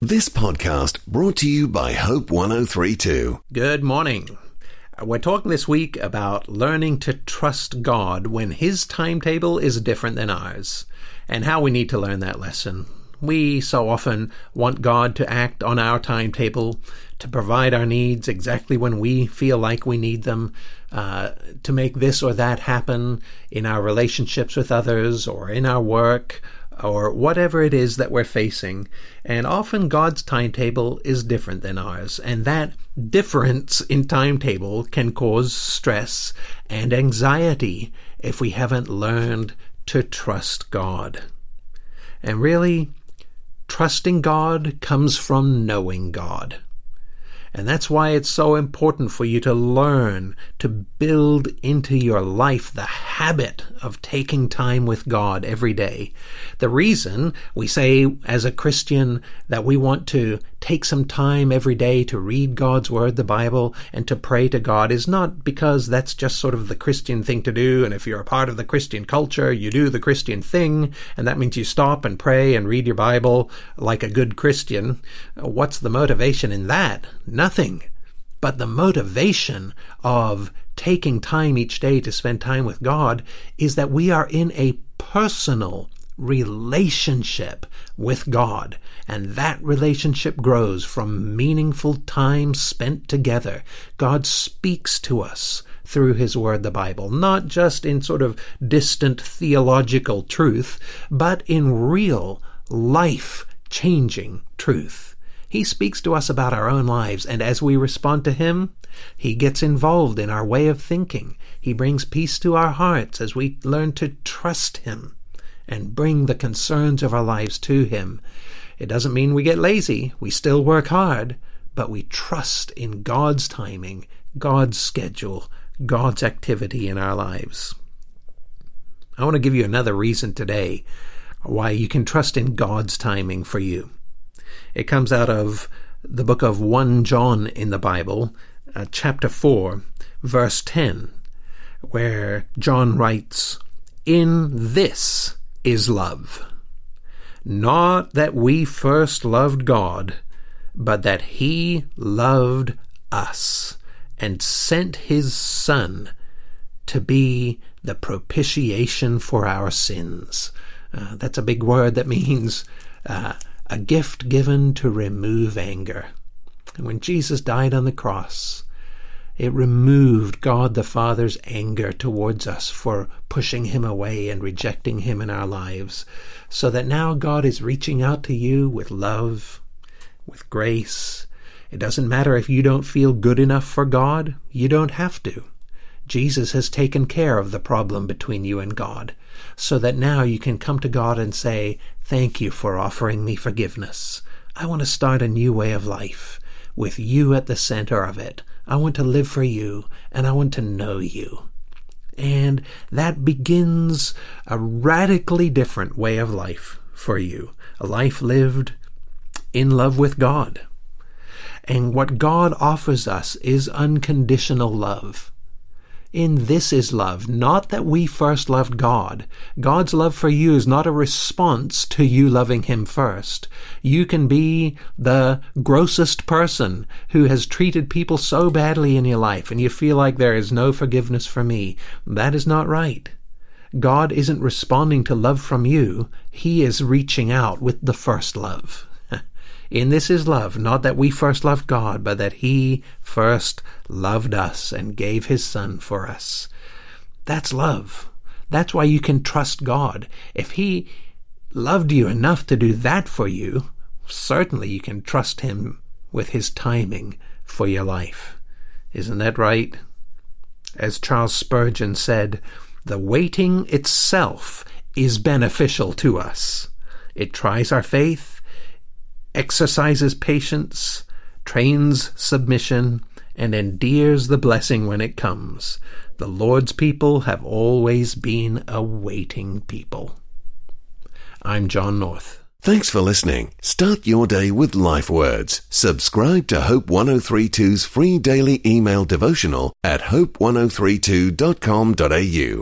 This podcast brought to you by Hope 1032. Good morning. We're talking this week about learning to trust God when His timetable is different than ours, and how we need to learn that lesson. We so often want God to act on our timetable, to provide our needs exactly when we feel like we need them, to make this or that happen in our relationships with others or in our work, or whatever it is that we're facing. And often God's timetable is different than ours, and that difference in timetable can cause stress and anxiety if we haven't learned to trust God. And really, trusting God comes from knowing God. And that's why it's so important for you to learn to build into your life the habit of taking time with God every day. The reason we say as a Christian that we want to take some time every day to read God's Word, the Bible, and to pray to God is not because that's just sort of the Christian thing to do, and if you're a part of the Christian culture, you do the Christian thing, and that means you stop and pray and read your Bible like a good Christian. What's the motivation in that? Nothing. But the motivation of taking time each day to spend time with God is that we are in a personal relationship with God, and that relationship grows from meaningful time spent together. God speaks to us through His Word, the Bible, not just in sort of distant theological truth, but in real life-changing truth. He speaks to us about our own lives, and as we respond to Him, He gets involved in our way of thinking. He brings peace to our hearts as we learn to trust Him and bring the concerns of our lives to Him. It doesn't mean we get lazy. We still work hard, but we trust in God's timing, God's schedule, God's activity in our lives. I want to give you another reason today why you can trust in God's timing for you. It comes out of the book of 1 John in the Bible, chapter 4, verse 10, where John writes, "In this is love, not that we first loved God, but that He loved us and sent His Son to be the propitiation for our sins." That's a big word that means a gift given to remove anger. And when Jesus died on the cross, it removed God the Father's anger towards us for pushing Him away and rejecting Him in our lives, so that now God is reaching out to you with love, with grace. It doesn't matter if you don't feel good enough for God. You don't have to. Jesus has taken care of the problem between you and God, so that now you can come to God and say, "Thank you for offering me forgiveness. I want to start a new way of life with you at the center of it. I want to live for you, and I want to know you." And that begins a radically different way of life for you, a life lived in love with God. And what God offers us is unconditional love. In this is love, not that we first loved God. God's love for you is not a response to you loving Him first. You can be the grossest person who has treated people so badly in your life, and you feel like there is no forgiveness for me. That is not right. God isn't responding to love from you. He is reaching out with the first love. In this is love, not that we first loved God, but that He first loved us and gave His Son for us. That's love. That's why you can trust God. If He loved you enough to do that for you, certainly you can trust Him with His timing for your life. Isn't that right? As Charles Spurgeon said, "The waiting itself is beneficial to us. It tries our faith, exercises patience, trains submission, and endears the blessing when it comes. The Lord's people have always been a waiting people." I'm John North. Thanks for listening. Start your day with Life Words. Subscribe to Hope 1032's free daily email devotional at hope1032.com.au.